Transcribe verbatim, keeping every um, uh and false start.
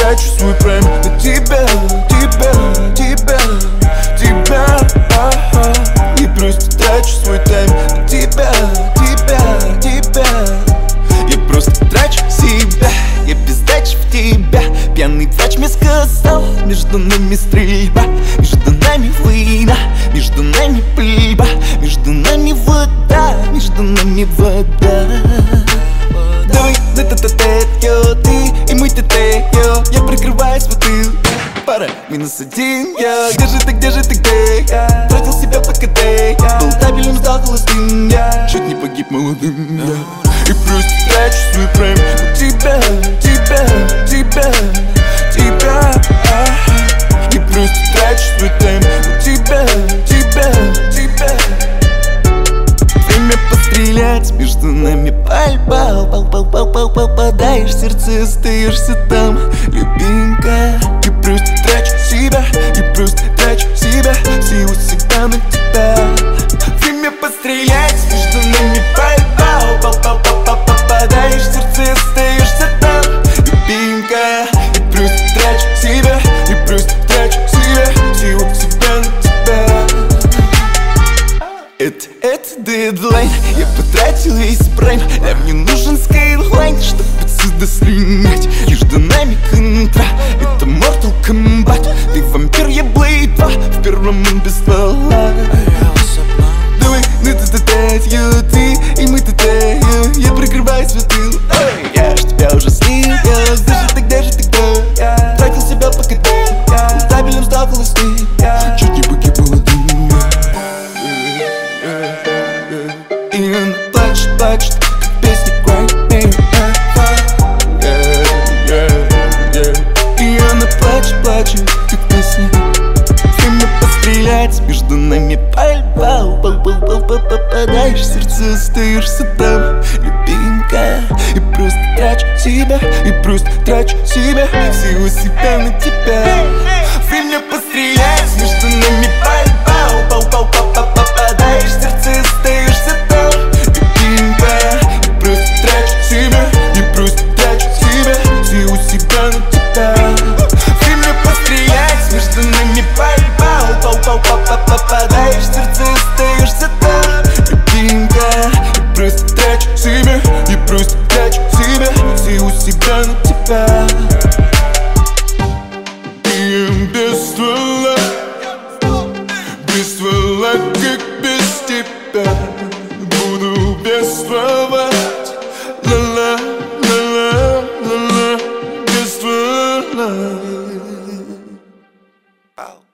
трачу свой прайм на тебя, тебя, тебя, тебя, ага. И просто трачу свой тайм на тебя, тебя, тебя. Я просто трачу себя, я без дачи в тебя. Пьяный врач мне сказал: между нами стрельба, между нами война, между нами пыльба, между нами вода, между нами вода. Давай на тет-а-тет, йо, ты и мой тет-тет, йо. Я прикрываюсь в бутылке, пара, минус один, йо. Где же ты, где же ты, где? Тратил себя по КД, был табелем, сдал холостым, я чуть не погиб молодым, я. И просто трачу свой прайм на тебя, тебя, тебя, тебя, ага. И просто трачу свой тайм на тебя, тебя, тебя. Время пострелять, между нами пальба. Попадаешь в сердце, остаешься там, любимка. И просто трачу себя, и просто трачу себя, силу всегда на тебя. Время пострелять, между нами пальба. Попадаешь в сердце, остаешься там, любимка. И просто трачу себя, и просто трачу себя, силу всегда на тебя. Это, это дедлайн, я потратил весь прайм, а мне нужен скайлайн, чтобы отсюда слинять. Между нами контра, это Mortal Kombat. Ты вампир, я Blade два, в первом он без ствола. Давай на тет-а-тет, йо, ты и мы тет-тет, йо. Я прикрываюсь в бутылку, я ж тебя уже слил, йо. Где же ты, где же ты, где? Тратил себя по КД, табелем сдал холостым, чуть не погиб молодым. И она плачет, плачет, как песня Cry Me a River. И она плачет, плачет, как песня. Время пострелять, между нами пальба. Попадаешь в сердце, остаешься там, любимка. И просто трачу себя, и просто трачу себя, всего себя на тебя. Время пострелять, между нами пальба. Попадаешь в сердце, остаешься там, любимка. И просто трачу себя, и просто трачу себя, всего себя на тебя. Время пострелять, между нами пальба. Попадаешь в сердце, остаешься там, любимка. И просто трачу себя, и просто трачу себя, всего себя на тебя. И без ствола, без ствола, как без тебя. Буду бествовать, ла-ла, ла-ла, ла-ла, без ствола.